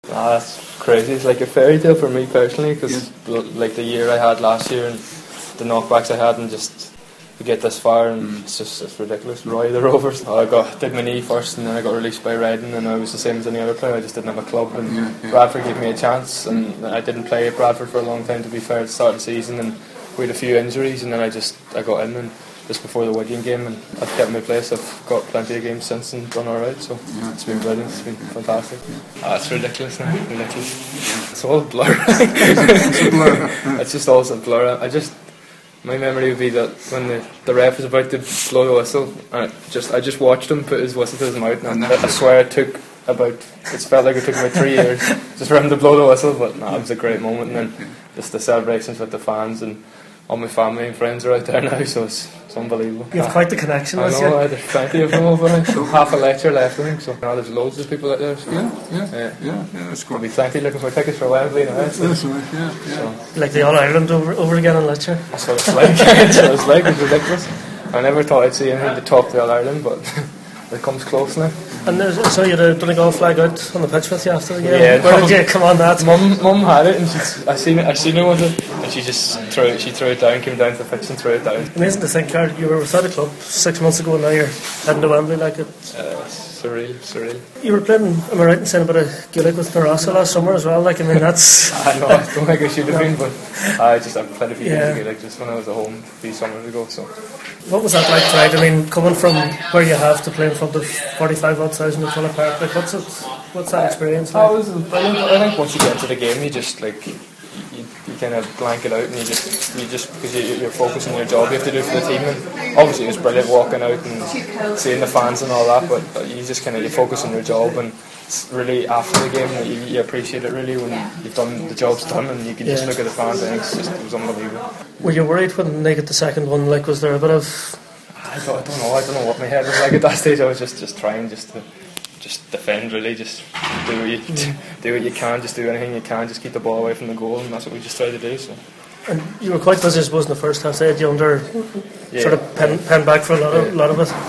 That's crazy. It's like a fairy tale for me personally, because like the year I had last year and the knockbacks I had, and just to get this far, and it's ridiculous. Roy the Rovers. Did my knee first, and then I got released by Reading, and I was the same as any other player. I just didn't have a club, and Bradford gave me a chance, and I didn't play at Bradford for a long time, to be fair, at the start of the season, and we had a few injuries, and then I got in, and just before the Wigan game, and I've kept my place. I've got plenty of games since and done alright, so it's been brilliant, it's been fantastic. It's ridiculous now, ridiculous. It's all a blur. It's just all a blur. My memory would be that when the ref was about to blow the whistle, I just watched him put his whistle to his mouth, and I swear it felt like it took about 3 years just for him to blow the whistle, but it was a great moment. And then just the celebrations with the fans, and all my family and friends are out there now, so it's unbelievable. You have quite the connection with you. I know, there's plenty of them over there. So half a lecture left, I think, so now there's loads of people out there. So. Yeah, that's good. There'll be plenty looking for tickets for Wembley now. That's right, So. Like the All-Ireland over again in lecture. That's what it's like. It's ridiculous. I never thought I'd see anything to top the All-Ireland, but it comes close now. And so you had a Donegal flag out on the pitch with you after the game? Yeah. Where did you come on that? Mum had it, and I seen her with it, and she just threw it down, came down to the pitch and threw it down. Amazing to think, Jared, you were without a club 6 months ago, and now you're heading to Wembley like it. Surreal. You were playing, am I right in saying, a bit of Gaelic with Narasa last summer as well? Like, I mean, that's... I know, I don't think I should have been, but I just have plenty of games of Gaelic just when I was at home a few summers ago, so... What was that like, Clyde? I mean, coming from where you have to play in front of 45,000 at Villa Park, like, what's that experience like? It was brilliant. I think once you get into the game, you just, like... You kind of blank it out, and you just because you're focused on your job you have to do for the team. And obviously it was brilliant walking out and seeing the fans and all that, but you just you focus on your job, and it's really after the game that you appreciate it really when you've done the job's done, and you can just look at the fans, and it was unbelievable. Were you worried when they get the second one? Like, was there a bit of... I don't know what my head was like at that stage. I was just trying to defend, really, just do what you can, just do anything you can, just keep the ball away from the goal, and that's what we just tried to do. So. And you were quite busy, I suppose, in the first half. They had you under sort of pen back for a lot of it.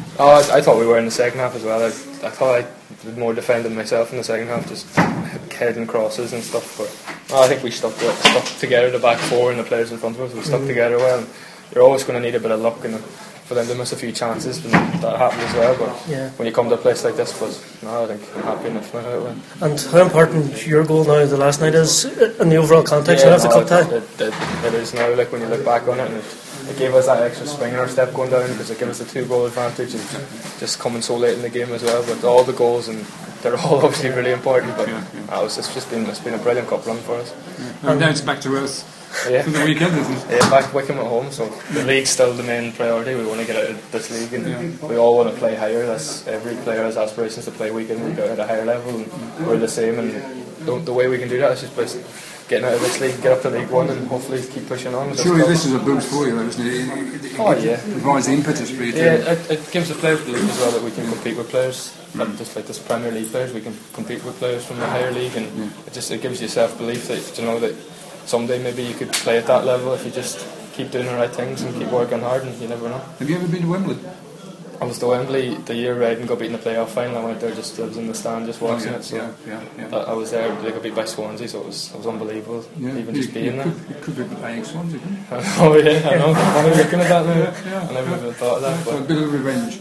I thought we were in the second half as well. I thought I did more defending myself in the second half, just heading crosses and stuff. But I think we stuck together, the back four and the players in front of us. We stuck together well. And you're always going to need a bit of luck, and for them to miss a few chances, and that happened as well. But when you come to a place like this, I think I'm happy enough now how it went. And how important your goal now, the last night, is in the overall context of the cup tie? It is now. Like when you look back on it, and it gave us that extra spring in our step going down, because it gave us a 2-goal advantage, and just coming so late in the game as well. But all the goals, and they're all obviously really important. But it's been a brilliant cup run for us. And now it's back to us. For the weekend, isn't it? Yeah, back to Wycombe at home, so the league's still the main priority. We want to get out of this league, and we all want to play higher. Every player has aspirations to play week in, week out at a higher level, and we're the same, and the way we can do that is just by getting out of this league, get up to League One, and hopefully keep pushing on. Surely this is a boost for you, isn't it? It provides the impetus for you. It gives the players belief as well that we can compete with players, not just like this Premier League players. We can compete with players from the higher league, and it gives you self-belief that you know that someday maybe you could play at that level if you just keep doing the right things and keep working hard, and you never know. Have you ever been to Wembley? I was to Wembley the year Reading got beaten in the playoff final. I went there, I was in the stand just watching it. So I was there. They got beat by Swansea, so it was unbelievable. Even just being there. You could be playing Swansea, couldn't you? I know. I'm looking at that now. I never even thought of that. So a bit of revenge.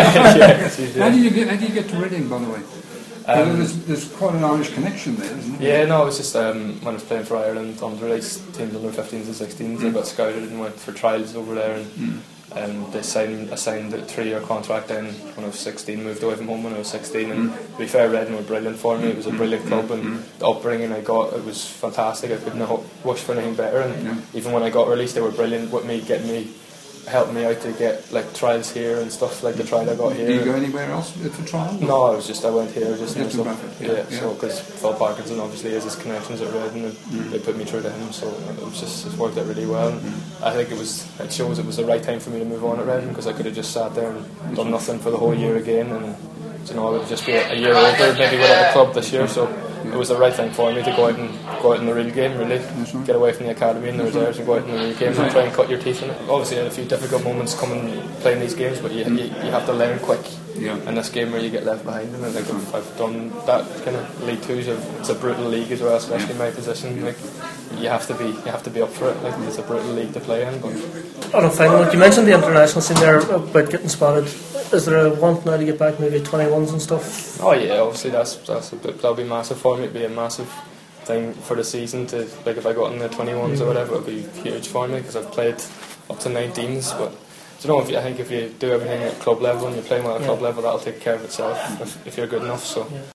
How do you get to Reading, by the way? There's quite an Irish connection there, isn't there? Yeah, no, it was just when I was playing for Ireland under-8 teams, under 15s and 16s, I got scouted and went for trials over there, and they assigned a 3-year contract then when I was 16, moved away from home when I was 16, and to be fair, Reading were brilliant for me. It was a brilliant club, and the upbringing I got, it was fantastic. I couldn't have wished for anything better, and even when I got released, they were brilliant with me, helped me out to get like trials here and stuff, like the trial I got here. Did you go anywhere else for trials? No, I went here just so because Phil Parkinson obviously has his connections at Reading, and they put me through to him, so it's worked out really well. I think it shows it was the right time for me to move on at Reading, because I could have just sat there and done nothing for the whole year again, and I would just be a year older maybe without a club this year, so it was the right thing for me to go out in the real game, really. Get away from the academy and the reserves and go out in the real game and try and cut your teeth in it. Obviously I had a few difficult moments playing these games, but you have to learn quick in this game where you get left behind. And like I've done that kind of League Two. It's a brutal league as well, especially in my position. Like you have to be up for it. Like it's a brutal league to play in. But on a final note, you mentioned the international scene there about getting spotted. Is there a want now to get back maybe 21s and stuff? Oh yeah, obviously that'll be massive for me. It'd be a massive thing for the season to, like, if I got in the 21s or whatever, it'd be huge for me because I've played up to 19s. But I think if you do everything at club level and you're playing well at club level, that'll take care of itself if you're good enough. So. Yeah.